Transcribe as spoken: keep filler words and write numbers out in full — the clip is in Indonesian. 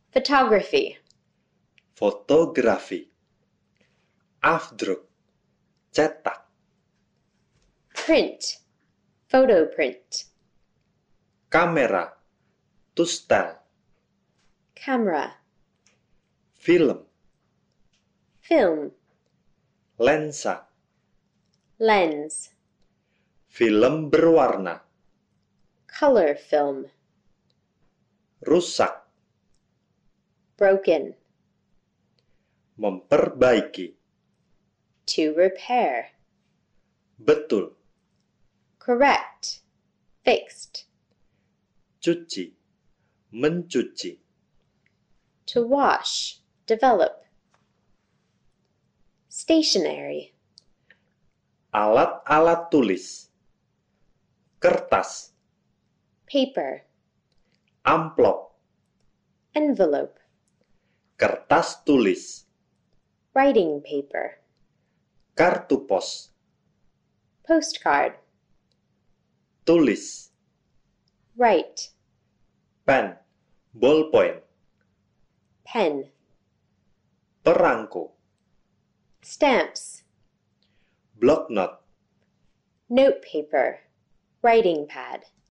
Photography. Fotografi. Afdruk. Cetak. Print. Photo print. Kamera. Toestel. Camera. Film. Film. Lensa. Lens. Film berwarna. Color film. Rusak. Broken. Memperbaiki. To repair. Betul. Correct. Fixed. Cuci. Mencuci. To wash. Develop. Stationery. Alat-alat tulis. Kertas. Paper. Amplop. Envelope. Kertas tulis. Writing paper. Kartu pos. Postcard. Tulis. Write. Pen. Ballpoint. Pen. Perangko. Stamps. Bloknot. Notepaper. Writing pad.